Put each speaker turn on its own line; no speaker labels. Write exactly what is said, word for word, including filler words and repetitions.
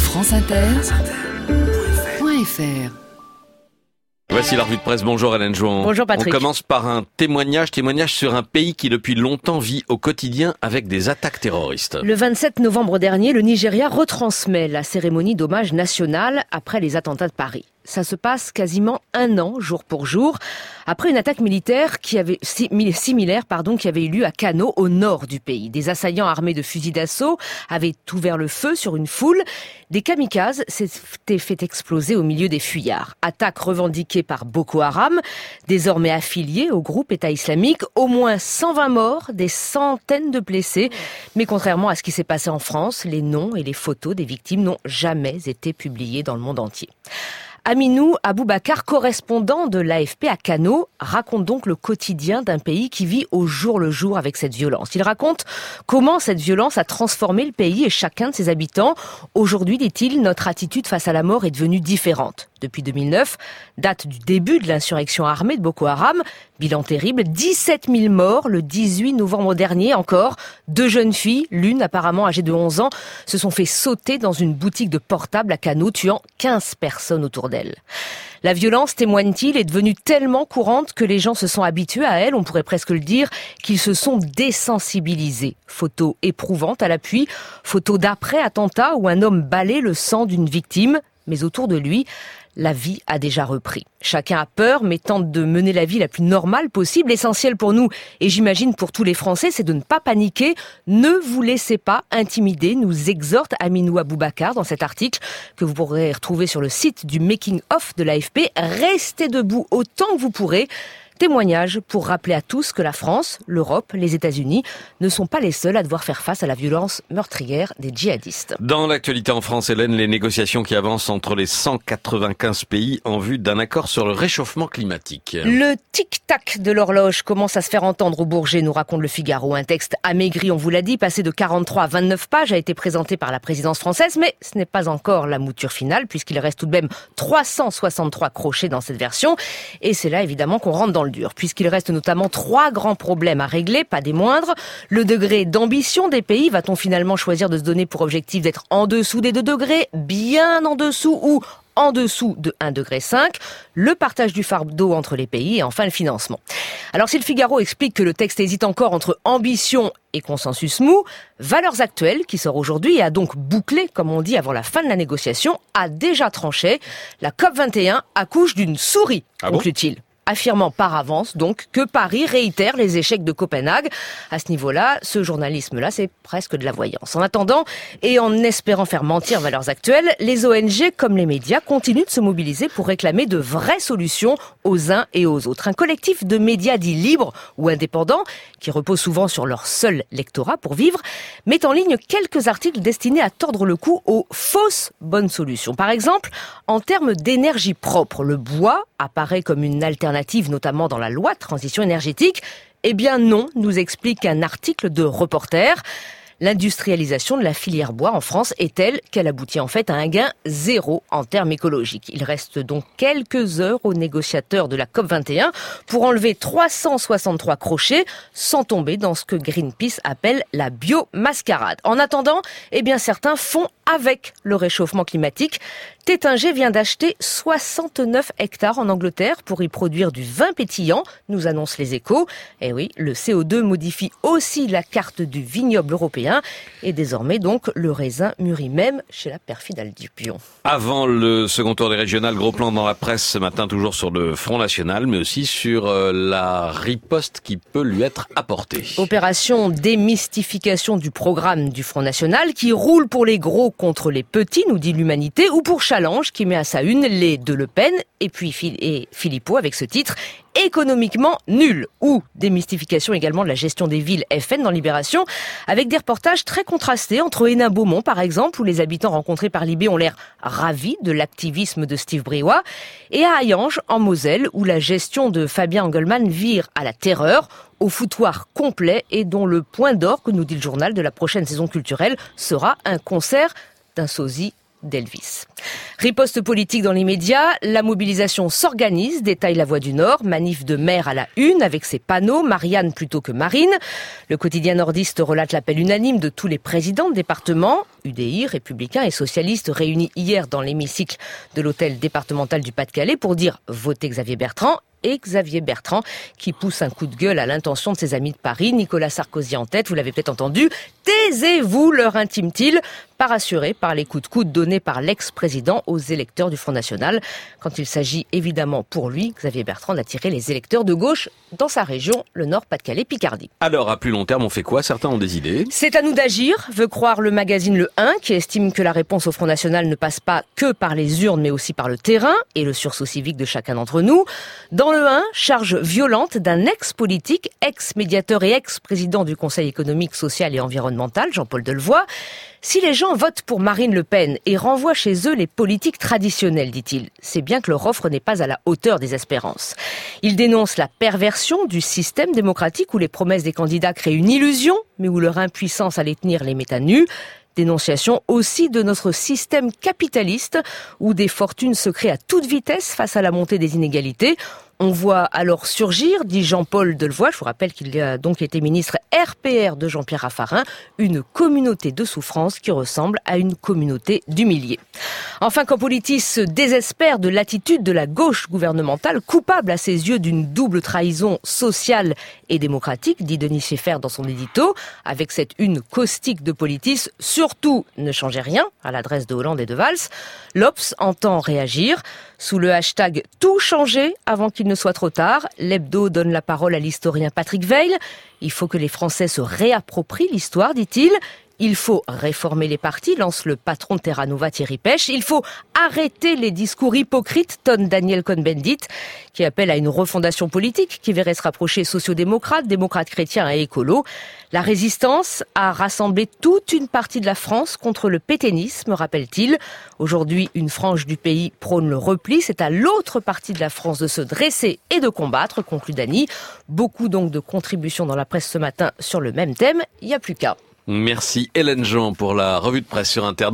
France Inter point F R.
Voici la revue de presse. Bonjour Hélène Jouan.
Bonjour Patrick.
On commence par un témoignage, témoignage sur un pays qui depuis longtemps vit au quotidien avec des attaques terroristes.
Le vingt-sept novembre dernier, le Nigeria retransmet la cérémonie d'hommage national après les attentats de Paris. Ça se passe quasiment un an, jour pour jour, après une attaque militaire qui avait, similaire pardon, qui avait eu lieu à Kano, au nord du pays. Des assaillants armés de fusils d'assaut avaient ouvert le feu sur une foule. Des kamikazes s'étaient fait exploser au milieu des fuyards. Attaque revendiquée par Boko Haram, désormais affilié au groupe État islamique. Au moins cent vingt morts, des centaines de blessés. Mais contrairement à ce qui s'est passé en France, les noms et les photos des victimes n'ont jamais été publiés dans le monde entier. Aminou Aboubakar, correspondant de l'A F P à Kano, raconte donc le quotidien d'un pays qui vit au jour le jour avec cette violence. Il raconte comment cette violence a transformé le pays et chacun de ses habitants. Aujourd'hui, dit-il, notre attitude face à la mort est devenue différente. Depuis deux mille neuf, date du début de l'insurrection armée de Boko Haram, bilan terrible, dix-sept mille morts le dix-huit novembre dernier encore. Deux jeunes filles, l'une apparemment âgée de onze ans, se sont fait sauter dans une boutique de portables à Kano, tuant quinze personnes autour d'elle. La violence, témoigne-t-il, est devenue tellement courante que les gens se sont habitués à elle, on pourrait presque le dire, qu'ils se sont désensibilisés. Photos éprouvantes à l'appui, photos d'après-attentat où un homme balaie le sang d'une victime, mais autour de lui, la vie a déjà repris. Chacun a peur, mais tente de mener la vie la plus normale possible. L'essentiel pour nous, et j'imagine pour tous les Français, c'est de ne pas paniquer. Ne vous laissez pas intimider, nous exhorte Aminou Aboubakar dans cet article que vous pourrez retrouver sur le site du Making of de l'A F P. Restez debout autant que vous pourrez. Témoignage pour rappeler à tous que la France, l'Europe, les États-Unis ne sont pas les seuls à devoir faire face à la violence meurtrière des djihadistes.
Dans l'actualité en France, Hélène, les négociations qui avancent entre les cent quatre-vingt-quinze pays en vue d'un accord sur le réchauffement climatique.
Le tic-tac de l'horloge commence à se faire entendre au Bourget, nous raconte le Figaro. Un texte amaigri, on vous l'a dit, passé de quarante-trois à vingt-neuf pages, a été présenté par la présidence française, mais ce n'est pas encore la mouture finale, puisqu'il reste tout de même trois cent soixante-trois crochets dans cette version. Et c'est là, évidemment, qu'on rentre dans le dur, puisqu'il reste notamment trois grands problèmes à régler, pas des moindres. Le degré d'ambition des pays, va-t-on finalement choisir de se donner pour objectif d'être en dessous des deux degrés, bien en dessous ou en dessous de un virgule cinq degré, le partage du fardeau entre les pays et enfin le financement. Alors si le Figaro explique que le texte hésite encore entre ambition et consensus mou, Valeurs Actuelles, qui sort aujourd'hui et a donc bouclé, comme on dit, avant la fin de la négociation, a déjà tranché. La COP vingt et un accouche d'une souris,
ah
conclut-il. Bon affirmant par avance, donc, que Paris réitère les échecs de Copenhague. À ce niveau-là, ce journalisme-là, c'est presque de la voyance. En attendant, et en espérant faire mentir Valeurs Actuelles, les O N G, comme les médias, continuent de se mobiliser pour réclamer de vraies solutions aux uns et aux autres. Un collectif de médias dits libres ou indépendants, qui reposent souvent sur leur seul lectorat pour vivre, met en ligne quelques articles destinés à tordre le cou aux fausses bonnes solutions. Par exemple, en termes d'énergie propre, le bois apparaît comme une alternative notamment dans la loi de transition énergétique. Eh bien non, nous explique un article de Reporter. L'industrialisation de la filière bois en France est telle qu'elle aboutit en fait à un gain zéro en termes écologiques. Il reste donc quelques heures aux négociateurs de la COP vingt et un pour enlever trois cent soixante-trois crochets sans tomber dans ce que Greenpeace appelle la biomascarade. En attendant, eh bien certains font avec le réchauffement climatique. Tétinger vient d'acheter soixante-neuf hectares en Angleterre pour y produire du vin pétillant, nous annoncent les Échos. Et oui, le C O deux modifie aussi la carte du vignoble européen et désormais donc le raisin mûrit même chez la perfide Aldupion.
Avant le second tour des régionales, gros plan dans la presse ce matin, toujours sur le Front National, mais aussi sur euh, la riposte qui peut lui être apportée.
Opération démystification du programme du Front National qui roule pour les gros contre les petits, nous dit l'Humanité, ou pour Challenge qui met à sa une les de Le Pen et puis et Philippot avec ce titre « Économiquement nul » ou démystification également de la gestion des villes F N dans Libération avec des reportages très contrastés entre Hénin-Beaumont par exemple où les habitants rencontrés par Libé ont l'air ravis de l'activisme de Steve Briouat et à Hayange en Moselle où la gestion de Fabien Engelmann vire à la terreur au foutoir complet et dont le point d'orgue, nous dit le journal, de la prochaine saison culturelle sera un concert d'un sosie d'Elvis. Riposte politique dans les médias, la mobilisation s'organise, détaille La Voix du Nord, manif de maire à la une avec ses panneaux, Marianne plutôt que Marine. Le quotidien nordiste relate l'appel unanime de tous les présidents de département, U D I, Républicains et Socialistes réunis hier dans l'hémicycle de l'hôtel départemental du Pas-de-Calais pour dire voter Xavier Bertrand. Et Xavier Bertrand qui pousse un coup de gueule à l'intention de ses amis de Paris, Nicolas Sarkozy en tête, vous l'avez peut-être entendu. Taisez-vous, leur intime-t-il, pas rassuré par les coups de coude donnés par l'ex-président aux électeurs du Front National, quand il s'agit évidemment pour lui, Xavier Bertrand, d'attirer les électeurs de gauche dans sa région, le Nord, Pas-de-Calais, Picardie.
Alors, à plus long terme, on fait quoi? Certains ont des idées.
C'est à nous d'agir, veut croire le magazine Le un, qui estime que la réponse au Front National ne passe pas que par les urnes, mais aussi par le terrain et le sursaut civique de chacun d'entre nous. Dans Le un, charge violente d'un ex-politique, ex-médiateur et ex-président du Conseil économique, social et environnemental, Jean-Paul Delevoye. Si les gens votent pour Marine Le Pen et renvoient chez eux les politiques traditionnelles, dit-il, c'est bien que leur offre n'est pas à la hauteur des espérances. Il dénonce la perversion du système démocratique où les promesses des candidats créent une illusion, mais où leur impuissance à les tenir les met à nu. Dénonciation aussi de notre système capitaliste où des fortunes se créent à toute vitesse face à la montée des inégalités. On voit alors surgir, dit Jean-Paul Delevoye, je vous rappelle qu'il a donc été ministre R P R de Jean-Pierre Raffarin, une communauté de souffrance qui ressemble à une communauté d'humiliés. Enfin, quand Politis se désespère de l'attitude de la gauche gouvernementale, coupable à ses yeux d'une double trahison sociale et démocratique, dit Denis Schaeffer dans son édito, avec cette une caustique de Politis, surtout ne changez rien, à l'adresse de Hollande et de Valls, l'Obs entend réagir. Sous le hashtag « Tout changer avant qu'il ne soit trop tard », l'hebdo donne la parole à l'historien Patrick Veil. Il faut que les Français se réapproprient l'histoire, dit-il. Il faut réformer les partis, lance le patron de Terra Nova Thierry Pêche. Il faut arrêter les discours hypocrites, tonne Daniel Cohn-Bendit, qui appelle à une refondation politique qui verrait se rapprocher sociodémocrates, démocrates chrétiens et écolos. La résistance a rassemblé toute une partie de la France contre le pétainisme, rappelle-t-il. Aujourd'hui, une frange du pays prône le repli. C'est à l'autre partie de la France de se dresser et de combattre, conclut Dany. Beaucoup donc de contributions dans la presse ce matin sur le même thème. Il n'y a plus qu'à.
Merci Hélène Jean pour la revue de presse sur Internet.